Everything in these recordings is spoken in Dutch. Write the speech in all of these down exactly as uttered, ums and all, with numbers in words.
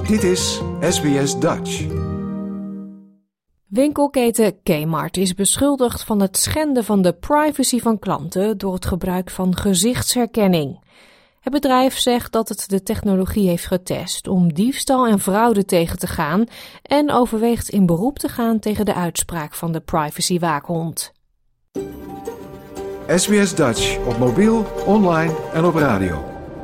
Dit is S B S Dutch. Winkelketen Kmart is beschuldigd van het schenden van de privacy van klanten door het gebruik van gezichtsherkenning. Het bedrijf zegt dat het de technologie heeft getest om diefstal en fraude tegen te gaan en overweegt in beroep te gaan tegen de uitspraak van de privacywaakhond. S B S Dutch op mobiel, online en op radio.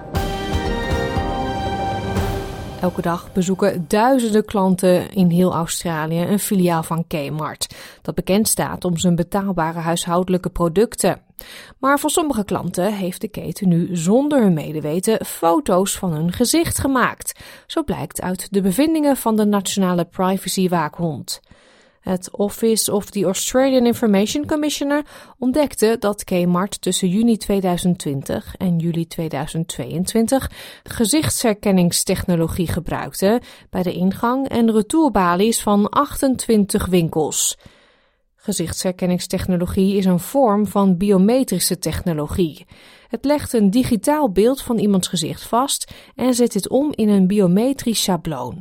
Elke dag bezoeken duizenden klanten in heel Australië een filiaal van Kmart, dat bekend staat om zijn betaalbare huishoudelijke producten. Maar voor sommige klanten heeft de keten nu zonder hun medeweten foto's van hun gezicht gemaakt. Zo blijkt uit de bevindingen van de Nationale Privacywaakhond. Het Office of the Australian Information Commissioner ontdekte dat Kmart tussen juni tweeduizend twintig en juli tweeduizend tweeëntwintig gezichtsherkenningstechnologie gebruikte bij de ingang en retourbalies van achtentwintig winkels. Gezichtsherkenningstechnologie is een vorm van biometrische technologie. Het legt een digitaal beeld van iemands gezicht vast en zet dit om in een biometrisch schabloon.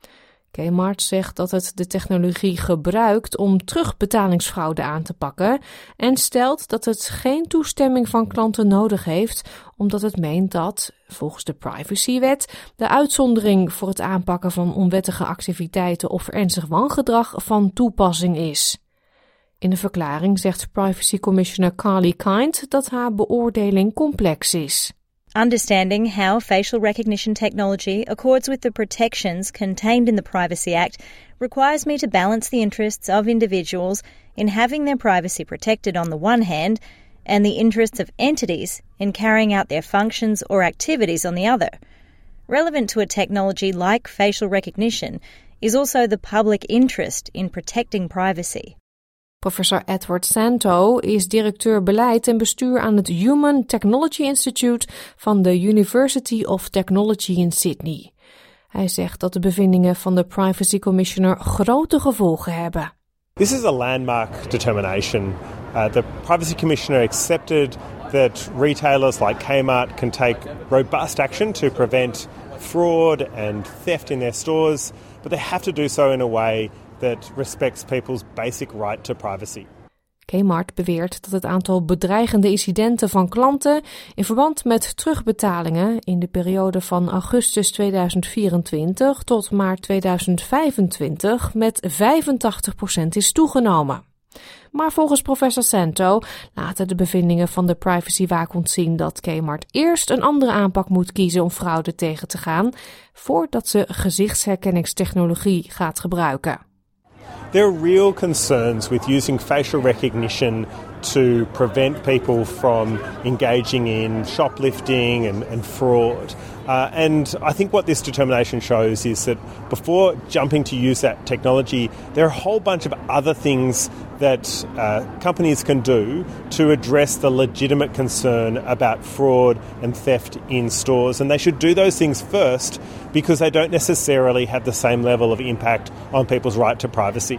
Kmart zegt dat het de technologie gebruikt om terugbetalingsfraude aan te pakken en stelt dat het geen toestemming van klanten nodig heeft, omdat het meent dat, volgens de privacywet, de uitzondering voor het aanpakken van onwettige activiteiten of ernstig wangedrag van toepassing is. In een verklaring zegt Privacy Commissioner Carly Kind dat haar beoordeling complex is. Understanding how facial recognition technology accords with the protections contained in the Privacy Act requires me to balance the interests of individuals in having their privacy protected on the one hand and the interests of entities in carrying out their functions or activities on the other. Relevant to a technology like facial recognition is also the public interest in protecting privacy. Professor Edward Santo is directeur beleid en bestuur aan het Human Technology Institute van de University of Technology in Sydney. Hij zegt dat de bevindingen van de Privacy Commissioner grote gevolgen hebben. This is a landmark determination. Uh, the Privacy Commissioner accepted that retailers like Kmart can take robust action to prevent fraud and theft in their stores, but they have to do so in a way that respects people's basic right to privacy. Kmart beweert dat het aantal bedreigende incidenten van klanten in verband met terugbetalingen in de periode van augustus tweeduizend vierentwintig tot maart tweeduizend vijfentwintig met vijfentachtig procent is toegenomen. Maar volgens professor Santo laten de bevindingen van de privacywaakhond zien dat Kmart eerst een andere aanpak moet kiezen om fraude tegen te gaan, voordat ze gezichtsherkenningstechnologie gaat gebruiken. There are real concerns with using facial recognition to prevent people from engaging in shoplifting and, and fraud. Uh, and I think what this determination shows is that before jumping to use that technology, there are a whole bunch of other things that uh, companies can do to address the legitimate concern about fraud and theft in stores. And they should do those things first because they don't necessarily have the same level of impact on people's right to privacy.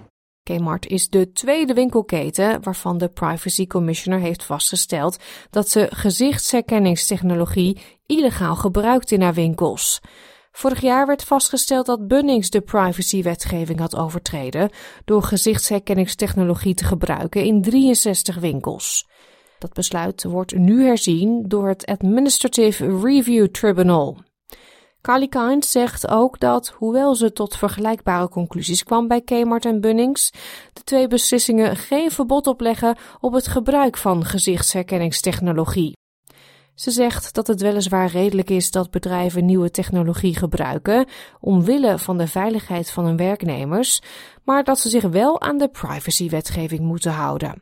Kmart is de tweede winkelketen waarvan de Privacy Commissioner heeft vastgesteld dat ze gezichtsherkenningstechnologie illegaal gebruikt in haar winkels. Vorig jaar werd vastgesteld dat Bunnings de privacywetgeving had overtreden door gezichtsherkenningstechnologie te gebruiken in drieënzestig winkels. Dat besluit wordt nu herzien door het Administrative Review Tribunal. Carly Kind zegt ook dat, hoewel ze tot vergelijkbare conclusies kwam bij Kmart en Bunnings, de twee beslissingen geen verbod opleggen op het gebruik van gezichtsherkenningstechnologie. Ze zegt dat het weliswaar redelijk is dat bedrijven nieuwe technologie gebruiken omwille van de veiligheid van hun werknemers, maar dat ze zich wel aan de privacywetgeving moeten houden.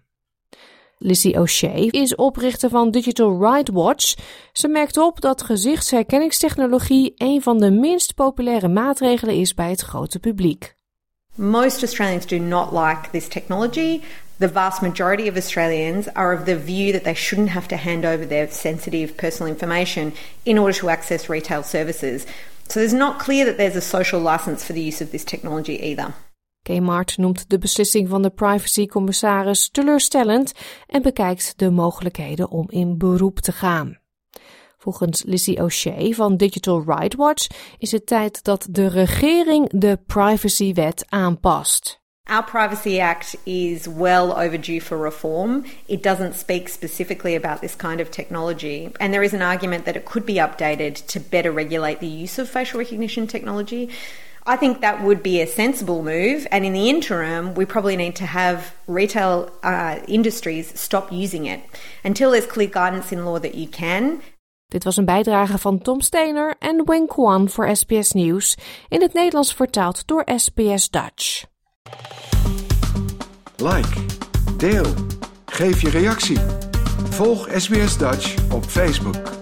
Lizzie O'Shea is oprichter van Digital Right Watch. Ze merkt op dat gezichtsherkenningstechnologie een van de minst populaire maatregelen is bij het grote publiek. Most Australians do not like this technology. The vast majority of Australians are of the view that they shouldn't have to hand over their sensitive personal information in order to access retail services. So it's not clear that there's a social license for the use of this technology either. Kmart noemt de beslissing van de privacycommissaris teleurstellend en bekijkt de mogelijkheden om in beroep te gaan. Volgens Lizzie O'Shea van Digital Rights Watch is het tijd dat de regering de privacywet aanpast. Our Privacy Act is well overdue for reform. It doesn't speak specifically about this kind of technology, and there is an argument that it could be updated to better regulate the use of facial recognition technology. I think that would be a sensible move, and in the interim, we probably need to have retail uh, industries stop using it until there's clear guidance in law that you can. Dit was een bijdrage van Tom Steiner en Wen Kwan voor S B S Nieuws, in het Nederlands vertaald door S B S Dutch. Like, deel, geef je reactie. Volg S B S Dutch op Facebook.